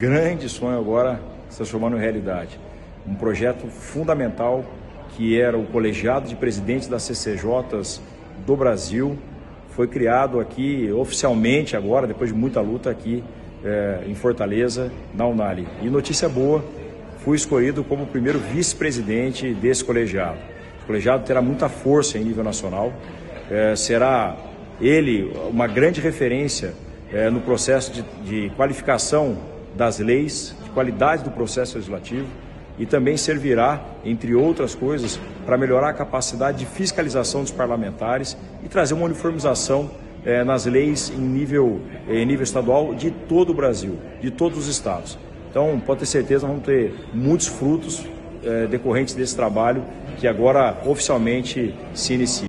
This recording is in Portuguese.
Grande sonho agora se transformando em realidade. Um projeto fundamental que era o colegiado de presidentes das CCJs do Brasil, foi criado aqui oficialmente agora, depois de muita luta aqui em Fortaleza, na Unali. E notícia boa, fui escolhido como o primeiro vice-presidente desse colegiado. O colegiado terá muita força em nível nacional, será ele uma grande referência no processo de qualificação das leis, de qualidade do processo legislativo, e também servirá, entre outras coisas, para melhorar a capacidade de fiscalização dos parlamentares e trazer uma uniformização nas leis em nível estadual de todo o Brasil, de todos os estados. Então, pode ter certeza, vamos ter muitos frutos decorrentes desse trabalho que agora oficialmente se inicia.